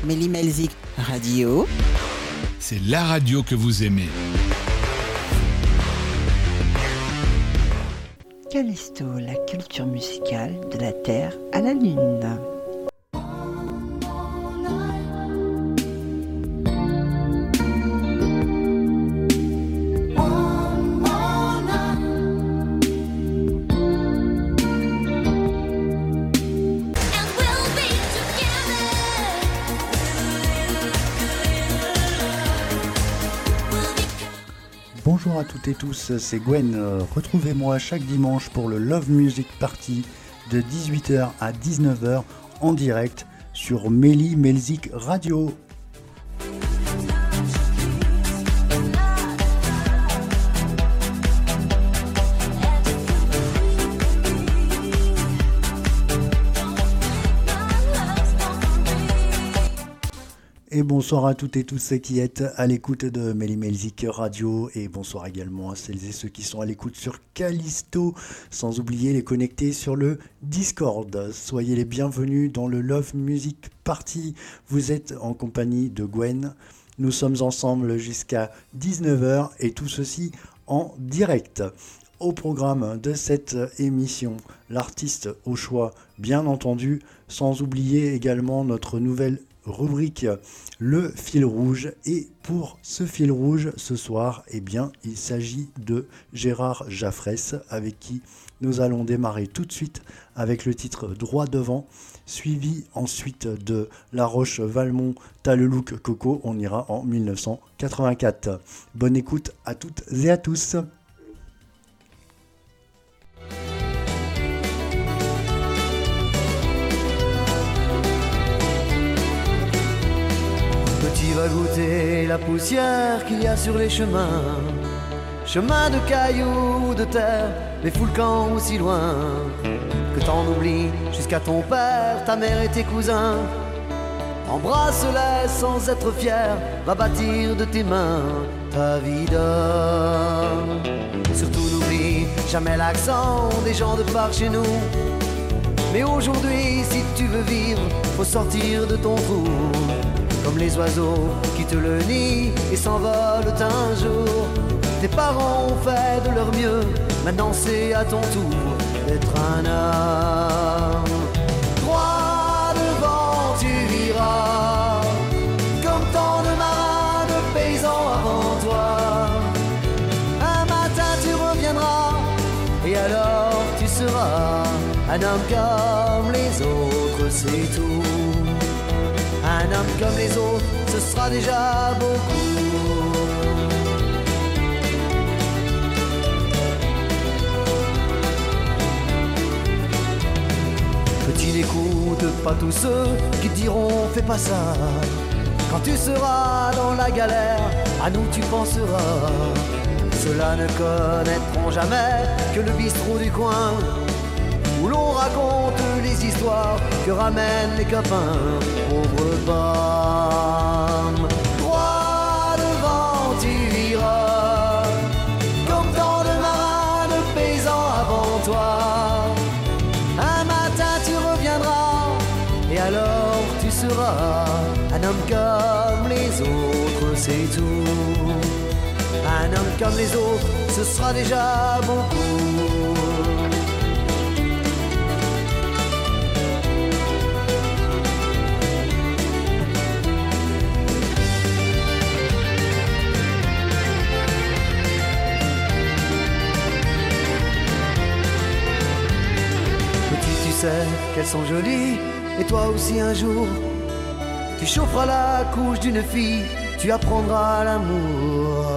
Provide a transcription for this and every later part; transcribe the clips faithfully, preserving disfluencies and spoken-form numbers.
Méli-Melzik Radio. C'est la radio que vous aimez. Callisto, la culture musicale de la Terre à la Lune. Bonjour à toutes et tous, c'est Gwen. Retrouvez-moi chaque dimanche pour le Love Music Party de dix-huit heures à dix-neuf heures en direct sur Méli-Melzik Radio. Et bonsoir à toutes et tous ceux qui êtes à l'écoute de Méli-Melzik Radio et bonsoir également à celles et ceux qui sont à l'écoute sur Callisto, sans oublier les connectés sur le Discord. Soyez les bienvenus dans le Love Music Party. Vous êtes en compagnie de Gwen. Nous sommes ensemble jusqu'à dix-neuf heures et tout ceci en direct. Au programme de cette émission, l'artiste au choix, bien entendu, sans oublier également notre nouvelle rubrique Le fil rouge. Et pour ce fil rouge ce soir, eh bien, il s'agit de Gérard Jaffrès, avec qui nous allons démarrer tout de suite avec le titre Droit devant, suivi ensuite de La Roche Valmont, T'as le look Coco. On ira en dix-neuf cent quatre-vingt-quatre. Bonne écoute à toutes et à tous. Petit va goûter la poussière qu'il y a sur les chemins, chemin de cailloux, de terre, les fous le camp aussi loin, que t'en oublies jusqu'à ton père, ta mère et tes cousins. Embrasse-les sans être fier, va bâtir de tes mains ta vie d'homme. Surtout n'oublie jamais l'accent des gens de par chez nous. Mais aujourd'hui, si tu veux vivre, faut sortir de ton trou. Comme les oiseaux qui te le nient et s'envolent un jour. Tes parents ont fait de leur mieux, maintenant c'est à ton tour d'être un homme. Droit devant tu iras, comme tant de marins, de paysans avant toi. Un matin tu reviendras, et alors tu seras un homme comme les autres, c'est tout. Un homme comme les autres, ce sera déjà beaucoup. Petit, n'écoute pas tous ceux qui te diront fais pas ça. Quand tu seras dans la galère, à nous tu penseras. Ceux-là ne connaîtront jamais que le bistrot du coin, où l'on raconte les histoires que ramènent les copains, pauvres pommes. Droit devant tu iras, comme tant de marins, de paysans avant toi. Un matin tu reviendras, et alors tu seras un homme comme les autres, c'est tout. Un homme comme les autres, ce sera déjà beaucoup. Qu'elles sont jolies, et toi aussi un jour tu chaufferas la couche d'une fille, tu apprendras l'amour.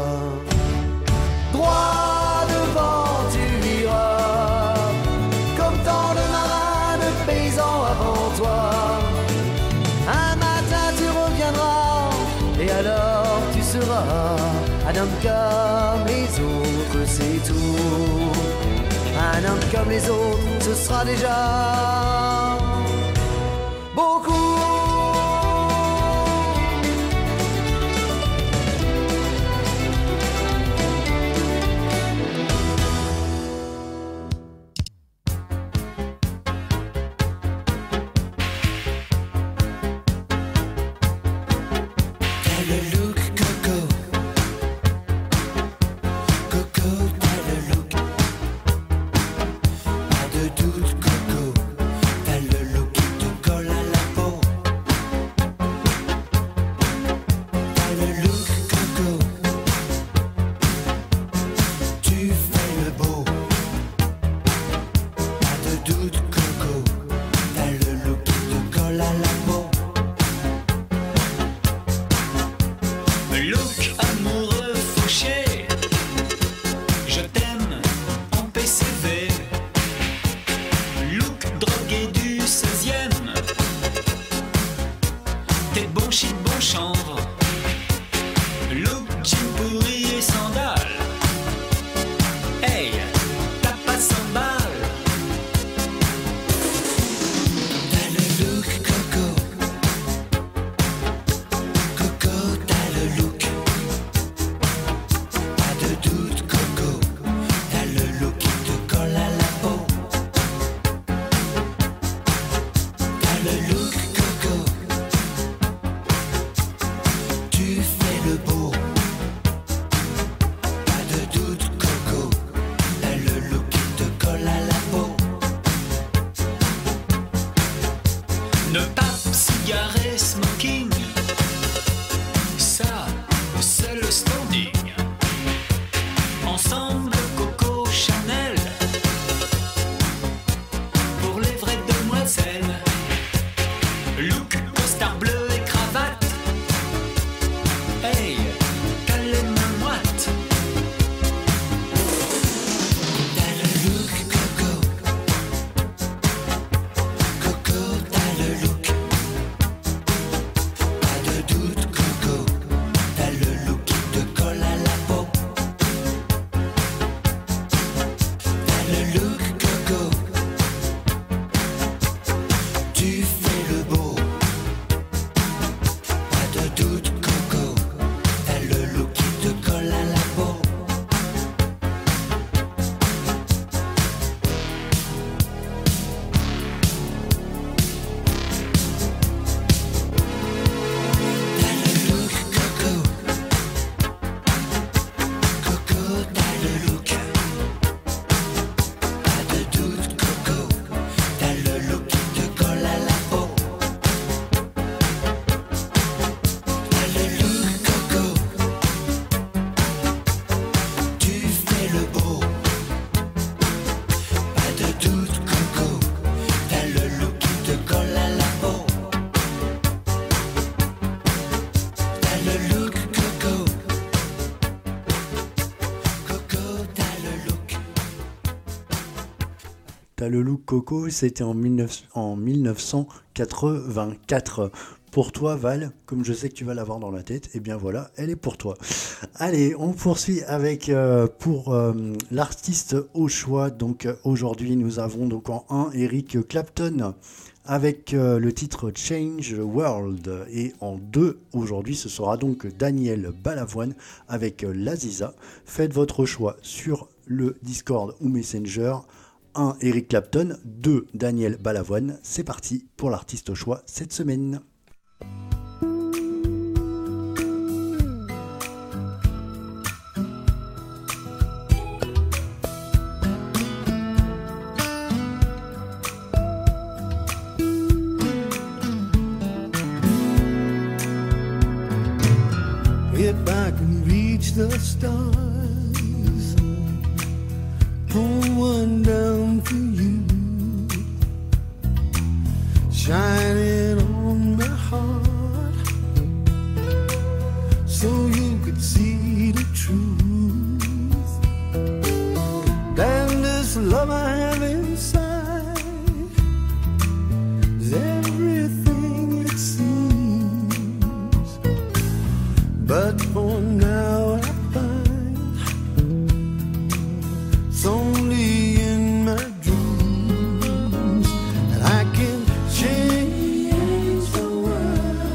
Droit devant tu iras, comme tant de marins, de paysans avant toi. Un matin tu reviendras, et alors tu seras un homme comme les autres, c'est tout. Un homme comme les autres, ce sera déjà beaucoup. seizième. Des bons shit, bons chanvres. Look, jean pourri et sandales. Hey, t'as pas cent balles. T'as le look coco. Coco, t'as le look. Pas de doute coco. T'as le look qui te colle à la peau. T'as le look coco. Tu fais le beau. Pas de doute coco. T'as le look qui te colle à la peau. Ne pas cigarette, smoking. Ça, c'est le standing. Ensemble, Coco Chanel. Pour les vraies demoiselles. Look, costard bleu et cravate. Hey, t'as les mains moites. T'as le look Coco. Coco, t'as le look. Pas de doute Coco. T'as le look qui te colle à la peau. T'as le look Coco. Tu fais le beau. Pas de doute Coco. T'as le look qui te colle à la peau. T'as le look Coco. Coco, t'as le look. Pas de doute Coco. T'as le look qui te colle à la peau. T'as le look Coco. Tu fais le beau. Pas de doute Coco. T'as le look qui te colle à la peau. T'as le look Coco. Coco, t'as le look. T'as le look Coco, c'était en, mille neuf cents en mille neuf cent quatre-vingt-quatre. Pour toi, Val, comme je sais que tu vas l'avoir dans la tête, et bien voilà, elle est pour toi. Allez, on poursuit avec euh, pour euh, l'artiste au choix. Donc euh, aujourd'hui, nous avons donc en un Eric Clapton avec euh, le titre Change the World. Et en deux, aujourd'hui, ce sera donc Daniel Balavoine avec euh, Laziza. Faites votre choix sur le Discord ou Messenger. un Eric Clapton, deux Daniel Balavoine. C'est parti pour l'artiste au choix cette semaine. If I can reach the stars, pull one down for you, shine it on my heart, so you could see the truth. And this love I have inside is everything it seems. But for now I find it's only in my dreams that I can change the world.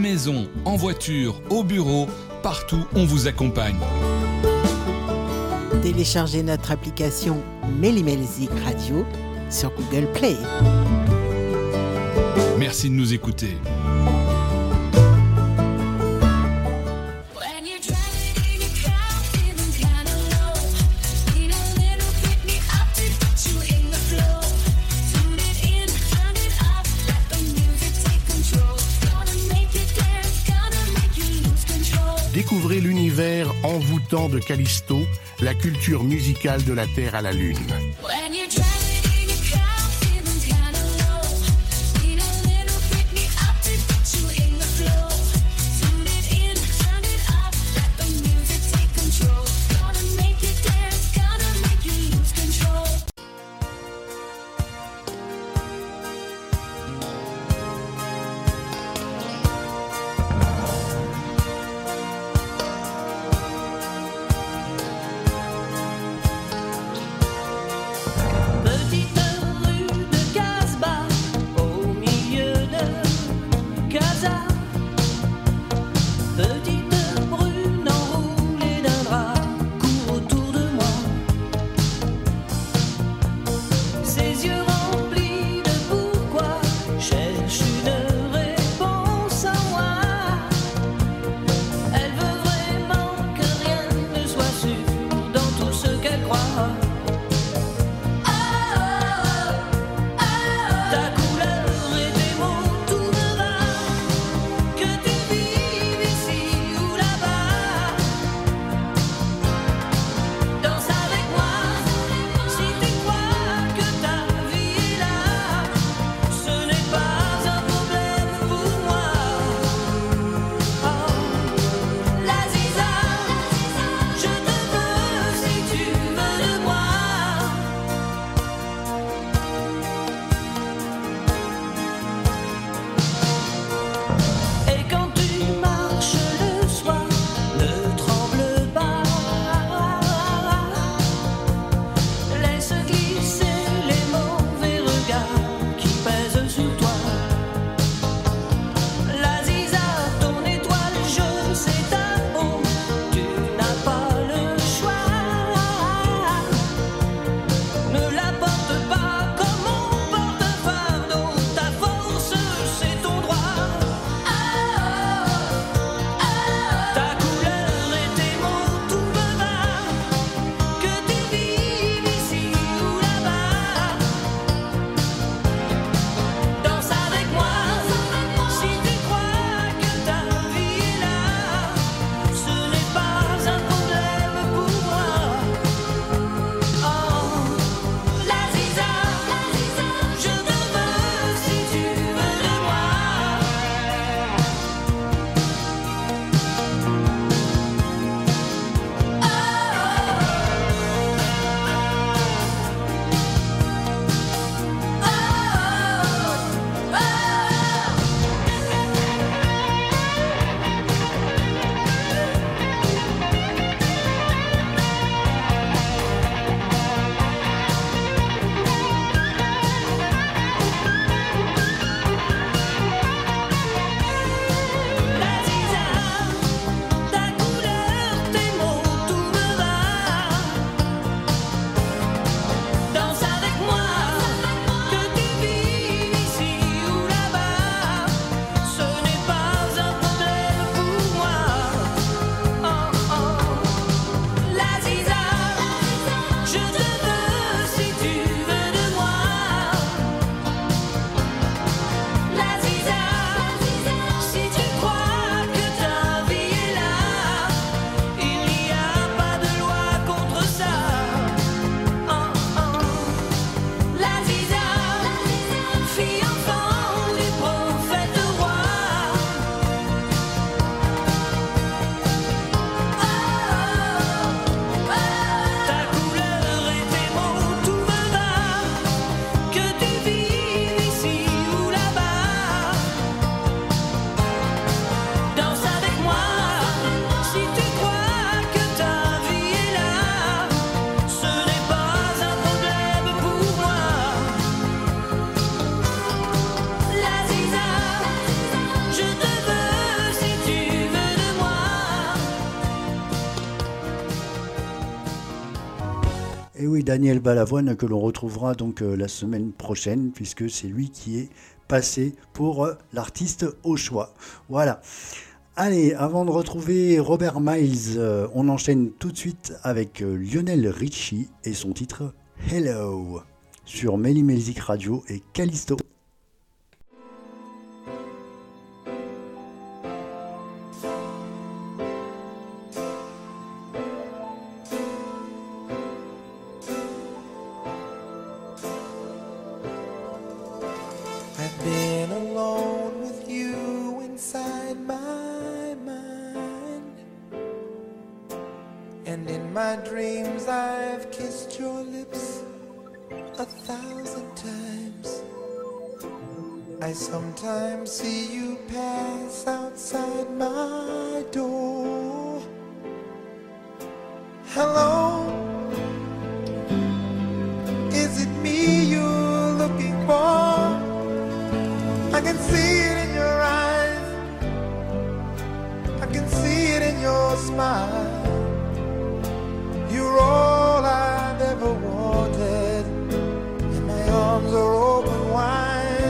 maison, en voiture, au bureau, partout on vous accompagne. Téléchargez notre application Méli-Mélizik Radio sur Google Play. Merci de nous écouter. Découvrez l'univers envoûtant de Callisto, la culture musicale de la Terre à la Lune. Danse avec moi, si tu crois que ta vie oui, Daniel Balavoine, que l'on retrouvera donc euh, la semaine prochaine, puisque c'est lui qui est passé pour euh, l'artiste au choix. Voilà. Allez, avant de retrouver Robert Miles, euh, on enchaîne tout de suite avec euh, Lionel Richie et son titre Hello sur Melly Melzik Radio et Callisto. I sometimes see you pass outside my door. Hello, is it me you're looking for? I can see it in your eyes, I can see it in your smile. You're all I've ever wanted, and my arms are open wide.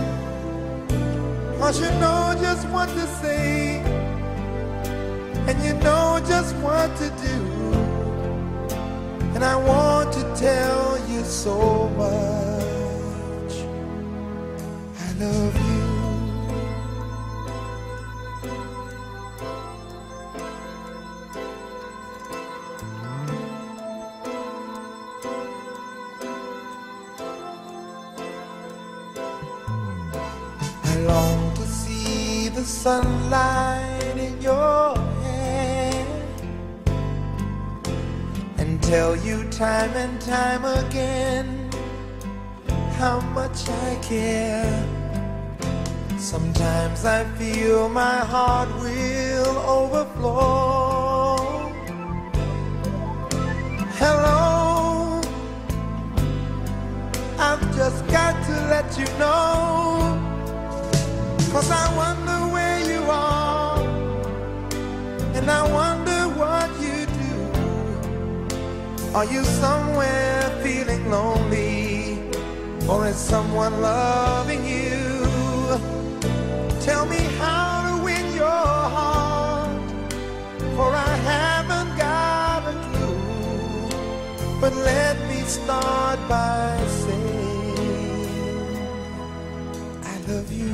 Cause you know just what to say, and you know just what to do, and I want to tell you so much I love you. I long to see the sunlight in your hair and tell you time and time again how much I care. Sometimes I feel my heart will overflow. Hello, I've just got to let you know, 'cause I wonder where you are, and I wonder what you do. Are you somewhere feeling lonely, or is someone loving you? Tell me how to win your heart, for I haven't got a clue. But let me start by saying I love you.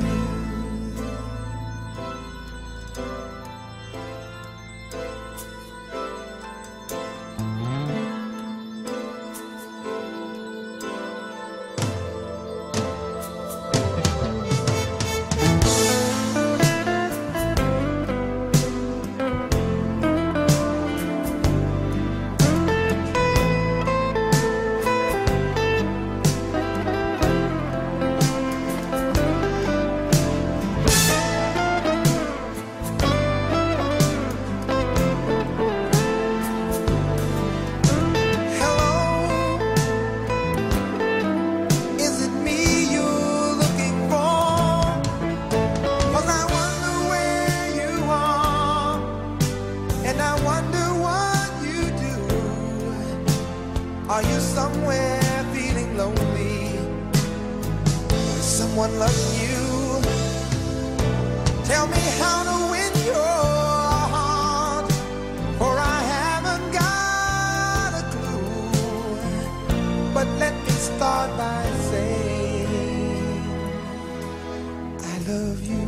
Are you somewhere feeling lonely? Is someone loving you? Tell me how to win your heart, for I haven't got a clue. But let me start by saying I love you.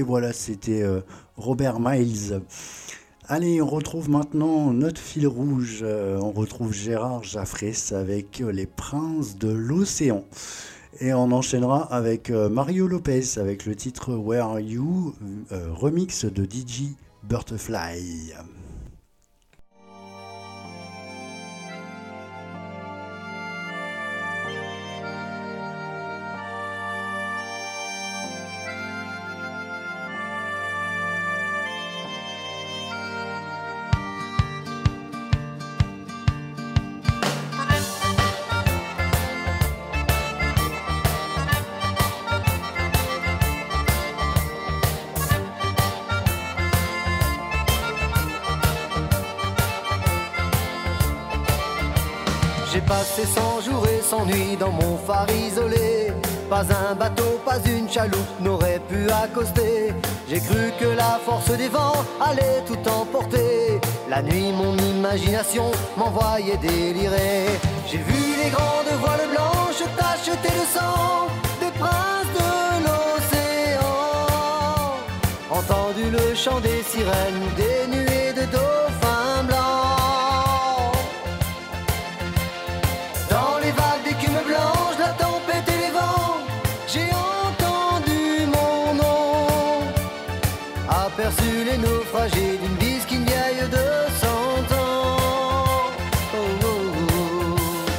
Et voilà, c'était euh, Robert Miles. Allez, on retrouve maintenant notre fil rouge. Euh, on retrouve Gérard Jaffrès avec euh, Les Princes de l'Océan. Et on enchaînera avec euh, Mario Lopez avec le titre Where Are You, euh, remix de D J Butterfly. J'ai passé cent jours et cent nuits dans mon phare isolé. Pas un bateau, pas une chaloupe n'aurait pu accoster. J'ai cru que la force des vents allait tout emporter. La nuit, mon imagination m'envoyait délirer. J'ai vu les grandes voiles blanches tacheter le sang des princes de l'océan. Entendu le chant des sirènes, des nuées de dauphins blancs. Blanche, la tempête et les vents, j'ai entendu mon nom, aperçu les naufragés d'une bisquine vieille de cent ans. Oh, oh, oh.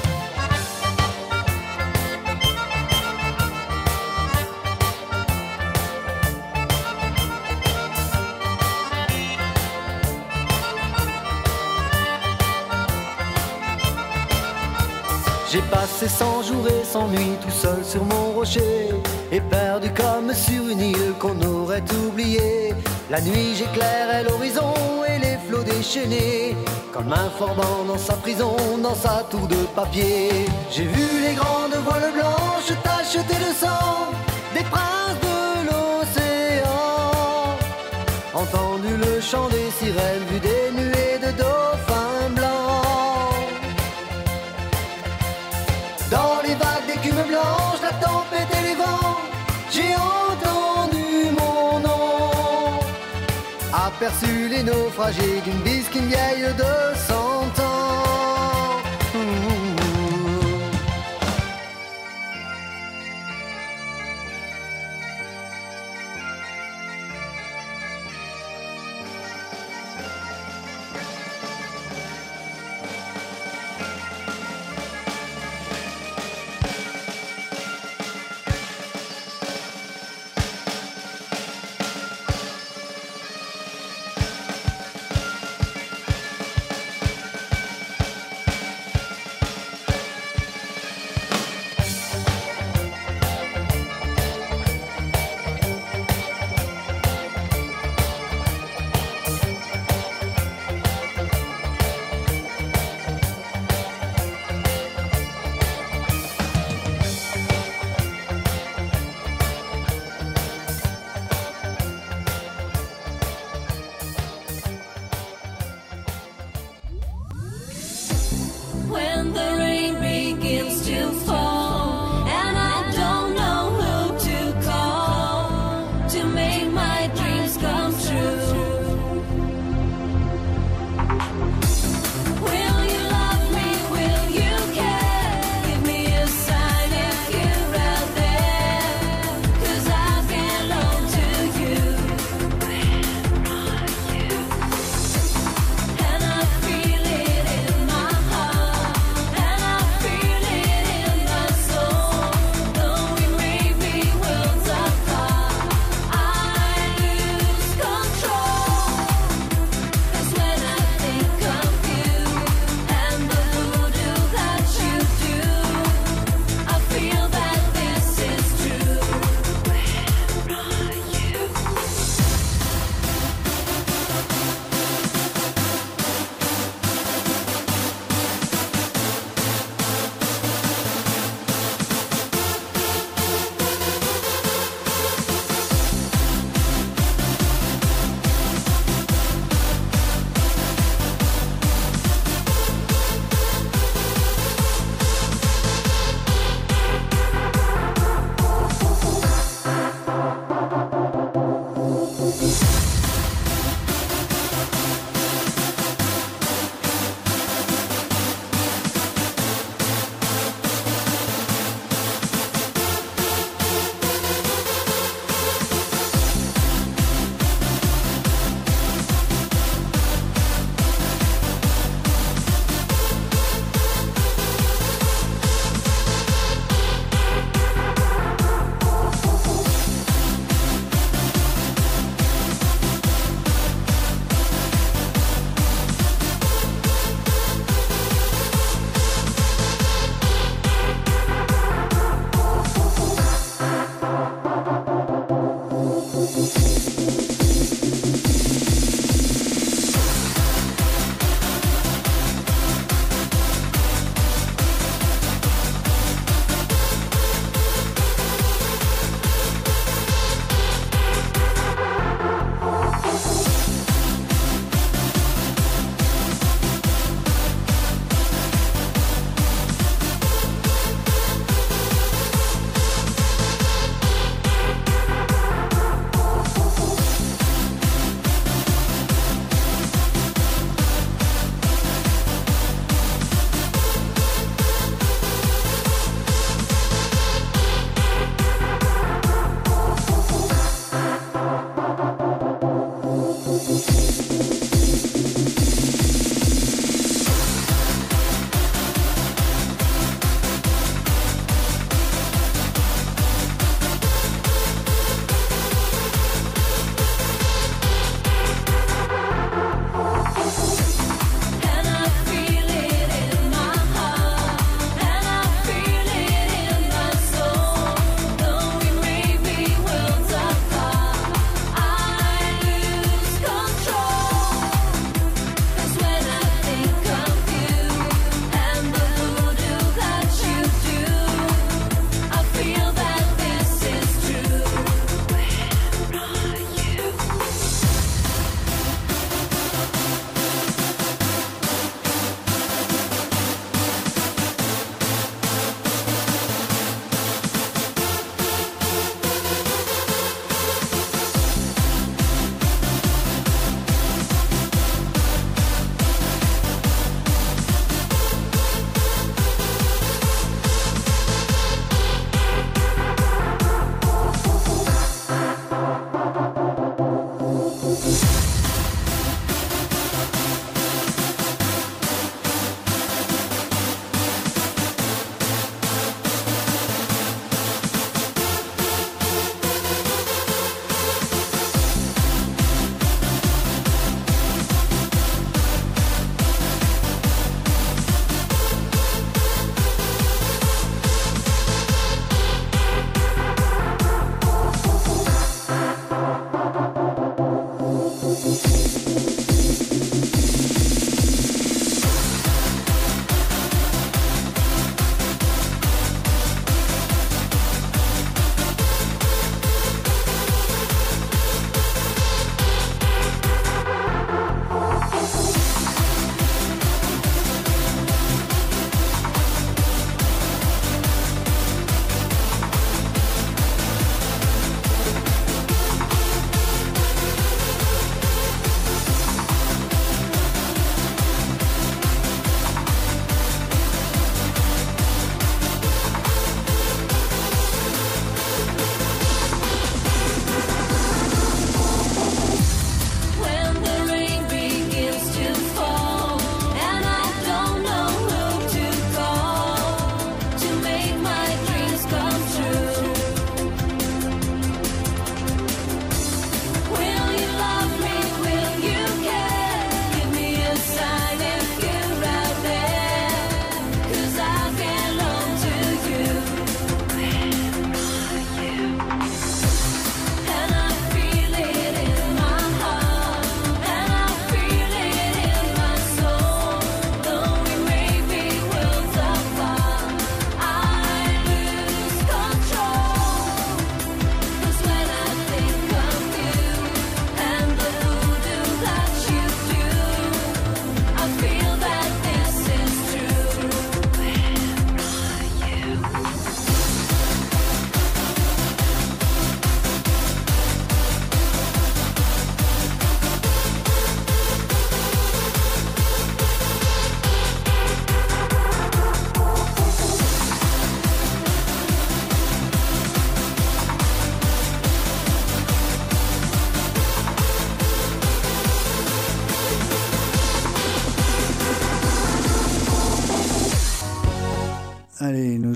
J'ai passé cent jours et cent nuits tout seul sur mon rocher, et perdu comme sur une île qu'on aurait oubliée. La nuit j'éclairais l'horizon et les flots déchaînés, comme un forban dans sa prison, dans sa tour de papier. J'ai vu les grandes voiles blanches tacheter le sang des princes de l'océan, entendu le chant des sirènes, vu des nuées de dauphins blancs. Dans les vagues d'écume blanche, la tempête et les vents, j'ai entendu mon nom, aperçu les naufragés d'une bisquine vieille de cent ans. Mmh.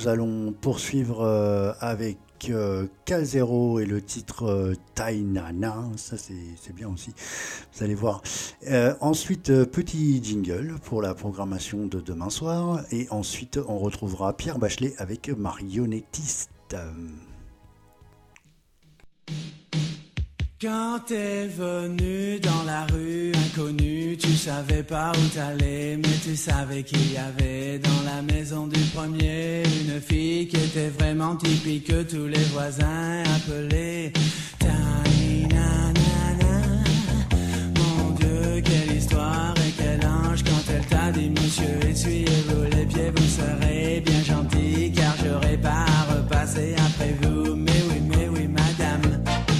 nous allons poursuivre euh, avec euh, K zéro et le titre euh, Tainana. Ça, c'est, c'est bien aussi. Vous allez voir. Euh, ensuite, euh, petit jingle pour la programmation de demain soir. Et ensuite, on retrouvera Pierre Bachelet avec Marionnettiste. Quand t'es venu dans la rue inconnue, tu savais pas où t'allais, mais tu savais qu'il y avait dans la maison du premier une fille qui était vraiment typique que tous les voisins appelaient Tainana. Mon Dieu, quelle histoire et quel ange quand elle t'a dit monsieur, essuyez-vous les pieds, vous serez bien gentil car j'aurai pas à repasser après vous. Mais oui, mais oui, madame.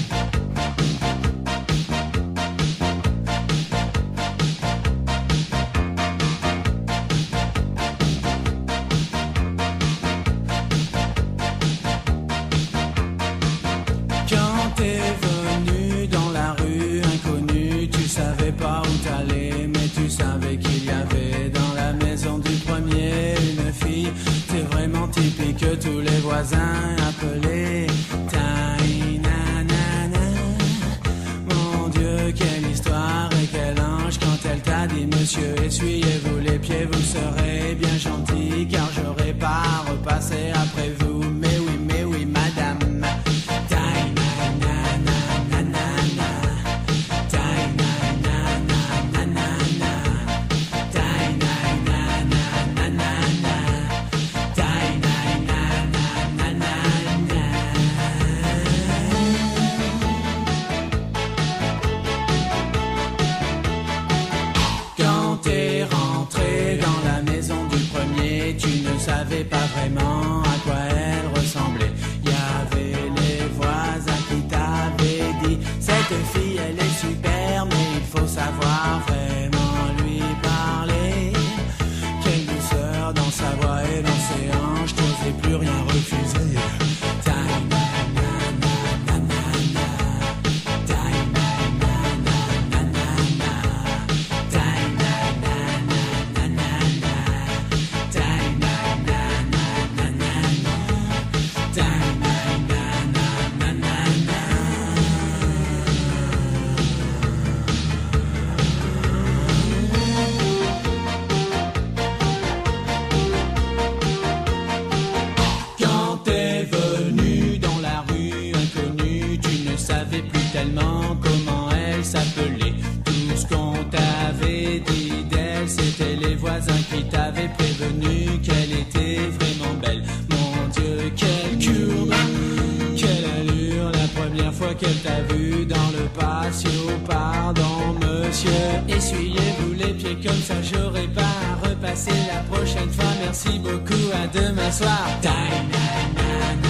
Pas où t'allais, mais tu savais qu'il y avait dans la maison du premier une fille. C'est vraiment typique que tous les voisins appelaient Tainana. Mon Dieu, quelle histoire et quel ange quand elle t'a dit monsieur, essuyez-vous les pieds, vous serez bien gentil car j'aurai pas à repasser après vous. Mais oui, mais oui, madame. Savais pas vraiment à quoi elle ressemblait. Il y avait les voisins qui t'avaient dit cette fille elle est super, mais il faut savoir vraiment lui parler. Quelle douceur dans sa voix et dans ses hanches, t'osais plus rien refuser. Comment elle s'appelait. Tout ce qu'on t'avait dit d'elle, c'était les voisins qui t'avaient prévenu qu'elle était vraiment belle. Mon Dieu, quelle courbe, quelle allure, la première fois qu'elle t'a vu dans le patio. Pardon monsieur, essuyez-vous les pieds comme ça, j'aurai pas à repasser la prochaine fois. Merci beaucoup, à demain soir. Tainana.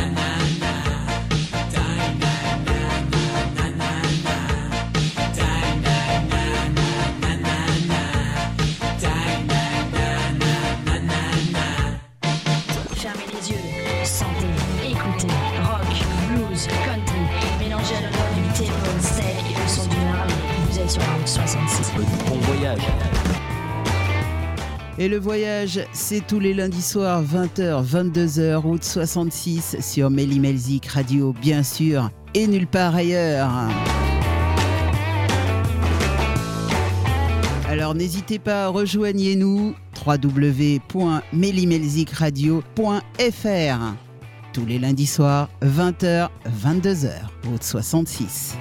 Bon voyage. Et le voyage, c'est tous les lundis soirs, vingt heures, vingt-deux heures, route soixante-six, sur Mélimelzik Radio, bien sûr, et nulle part ailleurs. Alors n'hésitez pas, rejoignez-nous, w w w point mélimelzik radio point f r. Tous les lundis soirs, vingt heures, vingt-deux heures, route soixante-six.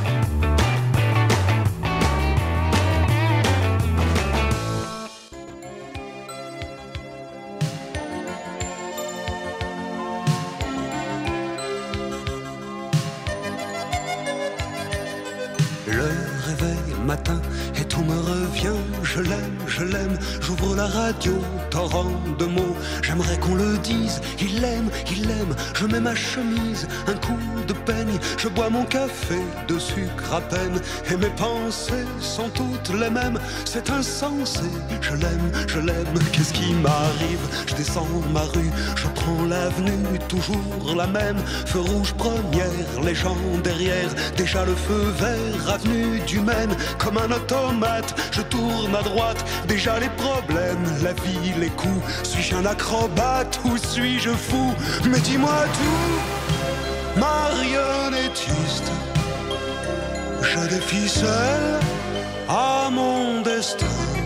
Matin et tout me revient, je l'aime, je l'aime, j'ouvre la radio, torrent de mots, j'aimerais qu'on le dise, il l'aime, il l'aime, je mets ma chemise, un coup de peigne, je bois mon café de sucre à peine, et mes pensées sont toutes les mêmes, c'est insensé, je l'aime, je l'aime, qu'est-ce qui m'arrive, je descends ma rue, je prends l'avenue, toujours la même, feu rouge première, les gens derrière, déjà le feu vert, avenue du Maine, comme un automate, je tourne à maladroite. Déjà les problèmes, la vie, les coups. Suis-je un acrobate ou suis-je fou? Mais dis-moi tout, marionnettiste. Je défie seul à mon destin.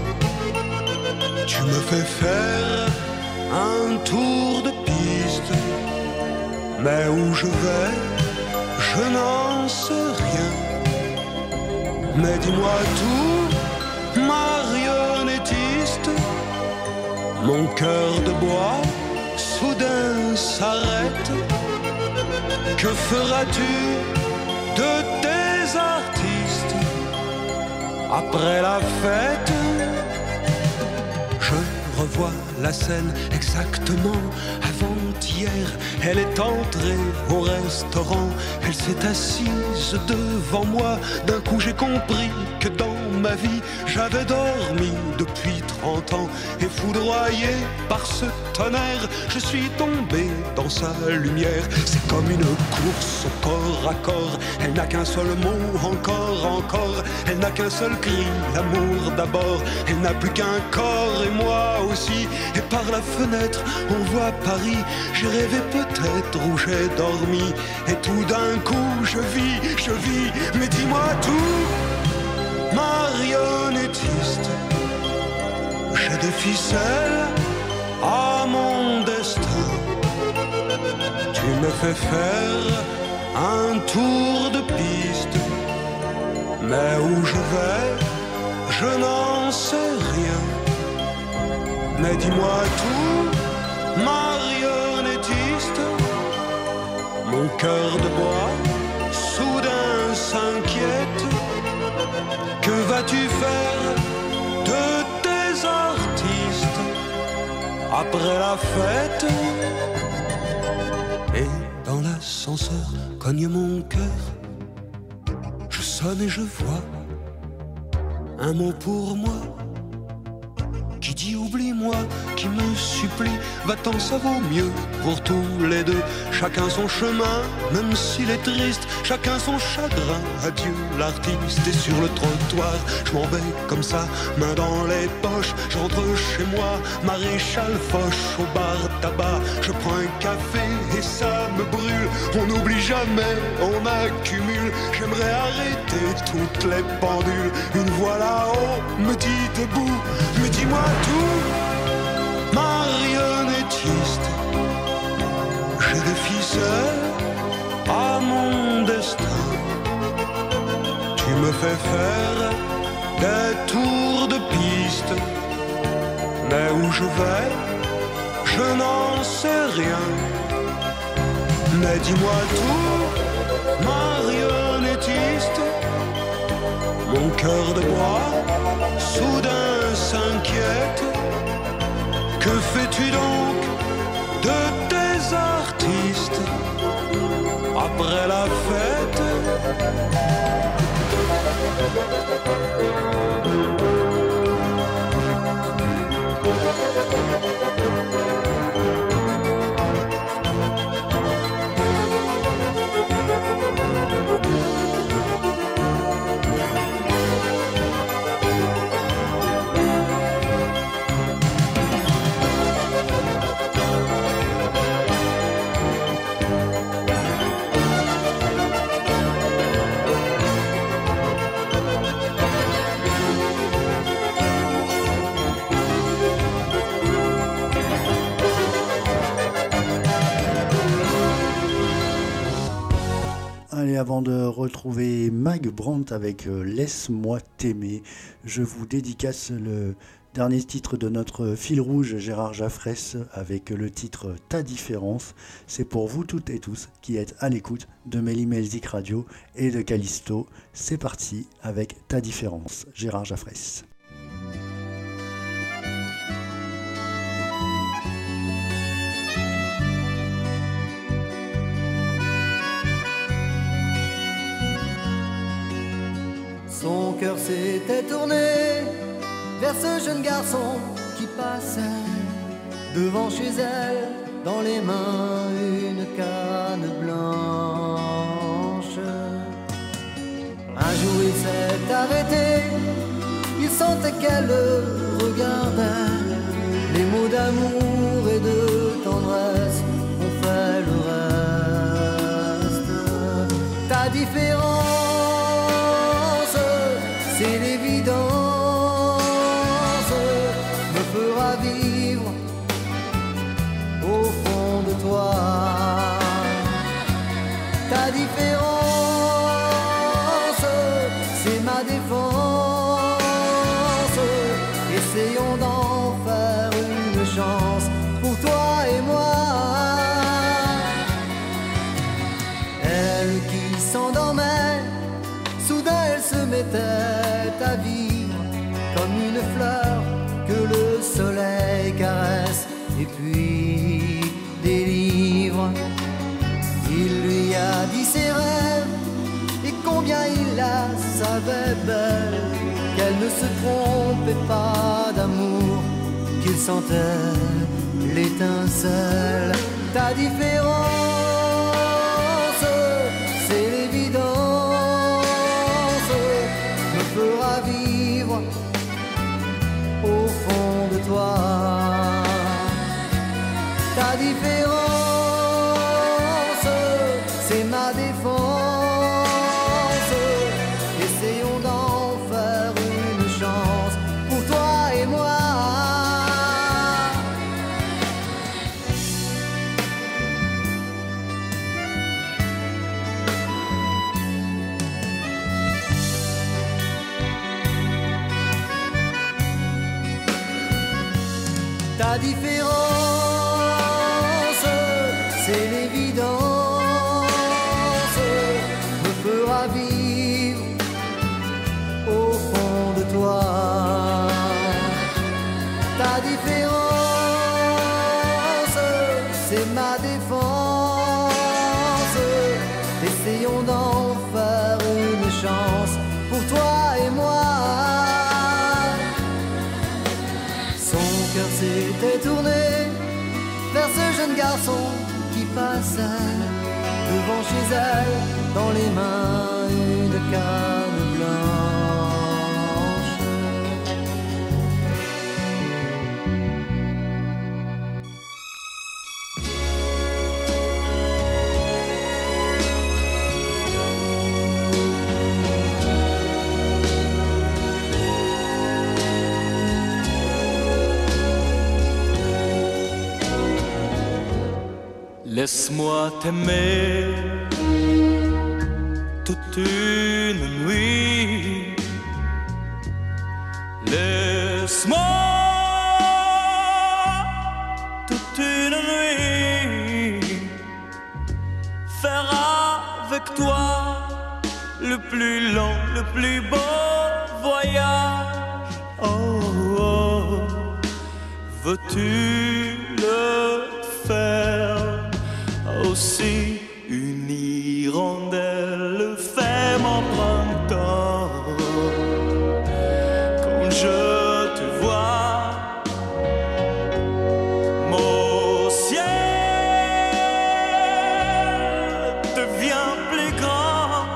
Tu me fais faire un tour de piste, mais où je vais, je n'en sais rien. Mais dis-moi tout, marionnettiste. Mon cœur de bois soudain s'arrête. Que feras-tu de tes artistes après la fête? Je revois la scène exactement avant-hier. Elle est entrée au restaurant, elle s'est assise devant moi. D'un coup j'ai compris que dans ma vie j'avais dormi depuis trente ans. Et foudroyé par ce tonnerre, je suis tombé dans sa lumière. C'est comme une course au corps à corps. Elle n'a qu'un seul mot, encore, encore. Elle n'a qu'un seul cri, l'amour d'abord. Elle n'a plus qu'un corps et moi aussi. Et par la fenêtre on voit Paris. J'ai rêvé peut-être où j'ai dormi. Et tout d'un coup je vis, je vis. Mais dis-moi tout, marionnettiste. J'ai des ficelles à mon destin. Tu me fais faire un tour de piste, mais où je vais, je n'en sais rien. Mais dis-moi tout, marionnettiste. Mon cœur de bois soudain s'inquiète. Que vas-tu faire de tes artistes après la fête? Et dans l'ascenseur cogne mon cœur. Je sonne et je vois un mot pour moi qui dit oublie-moi, qui me supplie. Va-t'en, ça vaut mieux pour tous les deux. Chacun son chemin, même s'il est triste. Chacun son chagrin, adieu l'artiste. Et sur le trottoir, je m'en vais comme ça, main dans les poches. J'entre chez moi, maréchal Foch au bar tabac. Je prends un café et ça me brûle. On n'oublie jamais, on accumule. J'aimerais arrêter toutes les pendules. Une voix là-haut me dit debout. Mais dis-moi tout, marionnettiste. J'ai des ficelles à mon destin. Tu me fais faire des tours de piste, mais où je vais, je n'en sais rien. Mais dis-moi tout, marionnettiste. Mon cœur de bois soudain s'inquiète. Que fais-tu donc de tes artistes après la fête? Allez, avant de retrouver Mag Brandt avec euh, Laisse-moi t'aimer, je vous dédicace le dernier titre de notre fil rouge Gérard Jaffresse avec le titre Ta différence. C'est pour vous toutes et tous qui êtes à l'écoute de Méli-Melzik Radio et de Callisto. C'est parti avec Ta différence, Gérard Jaffresse. Son cœur s'était tourné vers ce jeune garçon qui passait devant chez elle, dans les mains une canne blanche. Un jour il s'est arrêté, il s'en sentais qu'elle le regardait. Les mots d'amour et de tendresse ont fait le reste. Ta différence, c'est l'évidence, me fera vivre au fond de toi. Ta différence, c'est ma défense. Essayons d'en faire une chance pour toi et moi. Elle qui s'endormait, soudain elle se mettait à vivre comme une fleur que le soleil caresse et puis délivre. Il lui a dit ses rêves et combien il la savait belle, qu'elle ne se trompait pas d'amour, qu'il sentait l'étincelle. Ta différence, c'est l'évidence, me fera vivre au fond de toi. Ta différence, c'est ma défense. Essayons d'en faire une chance pour toi et moi. Ta différence, c'est l'évidence, me fera vivre au fond de toi. Ta différence, c'est ma défense. Essayons d'en faire une chance pour toi et moi. Son cœur s'était tourné vers ce jeune garçon qui passait devant chez elle, dans les mains une canne blanche. Laisse-moi t'aimer toute une nuit. Laisse-moi toute une nuit faire avec toi le plus long, le plus beau voyage. Oh, oh. Veux-tu le faire aussi? Une hirondelle fait mon printemps. Quand je te vois, mon ciel devient plus grand.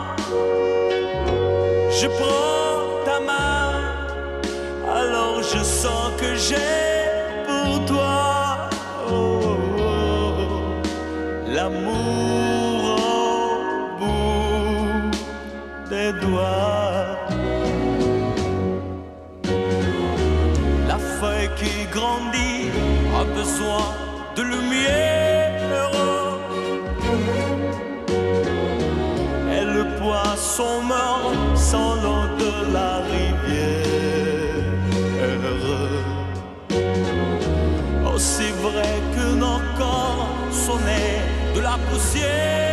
Je prends ta main, alors je sens que j'ai pour toi oh, oh, oh, l'amour au bout des doigts. La feuille qui grandit a besoin de lumière, et le poisson meurt sans l'eau de la rivière. Aussi vrai que nos corps sont nés de la poussière,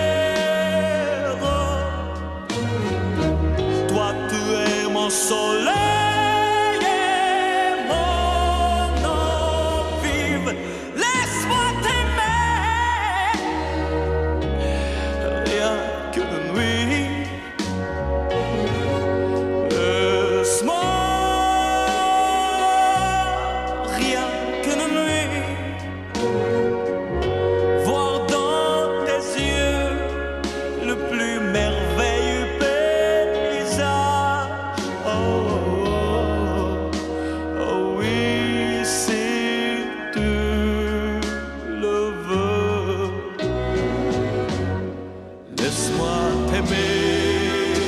toi tu es mon soleil et mon eau vive. Laisse-moi t'aimer, rien que de nuit. Laisse-moi rien que de nuit, voir dans tes yeux le plus merveilleux paysage. Oh, laisse-moi t'aimer.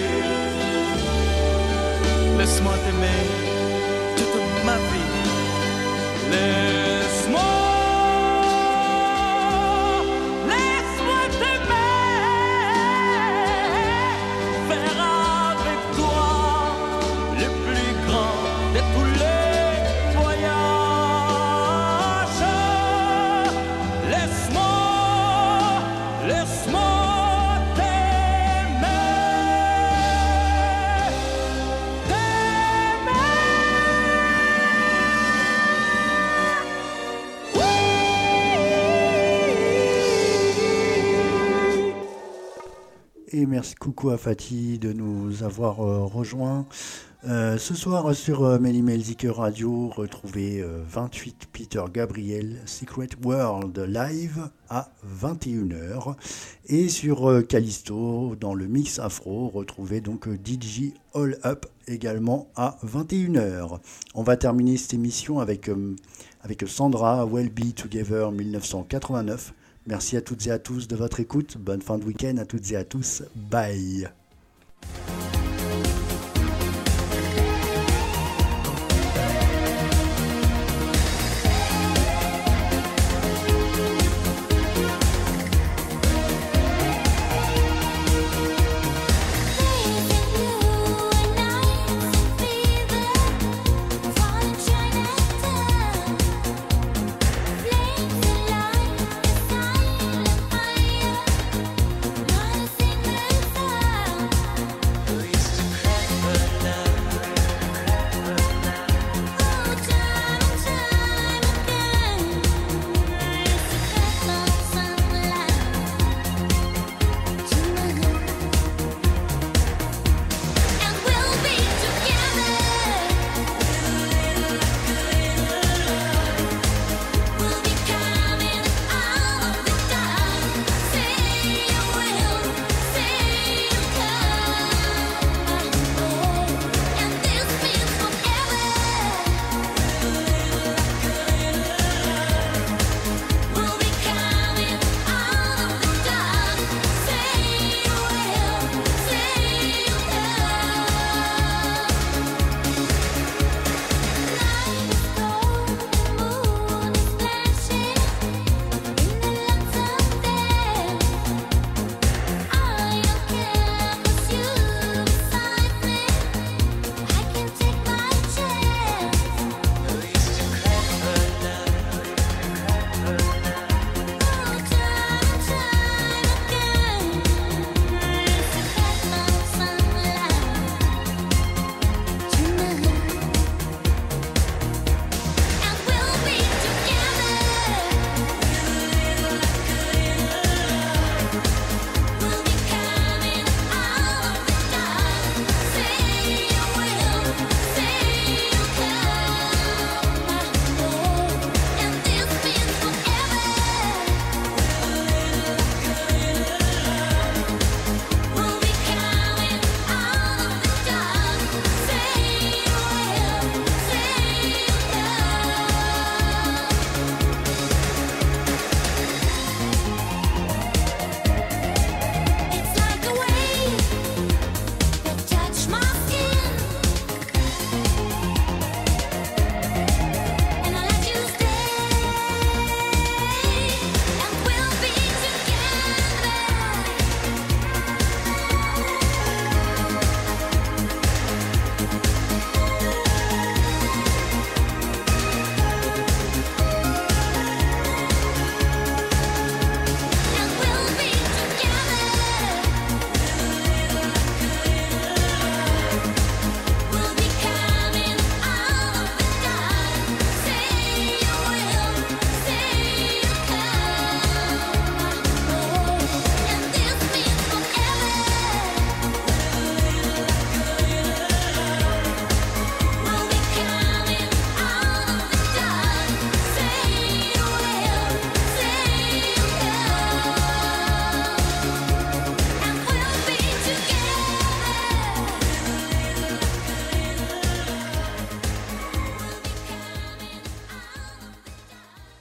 Laisse-moi t'aimer toute ma vie. Laisse-moi, laisse-moi t'aimer. Faire avec toi le plus grand de tous les voyages. Laisse-moi, laisse-moi Et merci coucou à Fatih de nous avoir euh, rejoints. Euh, ce soir sur euh, Méli-Melzik Radio, retrouvez euh, vingt-huit Peter Gabriel Secret World live à vingt et une heures. Et sur euh, Callisto, dans le mix afro, retrouvez donc euh, D J All Up également à vingt et une heures. On va terminer cette émission avec, euh, avec Sandra, We'll Be Together dix-neuf cent quatre-vingt-neuf. Merci à toutes et à tous de votre écoute. Bonne fin de week-end à toutes et à tous. Bye.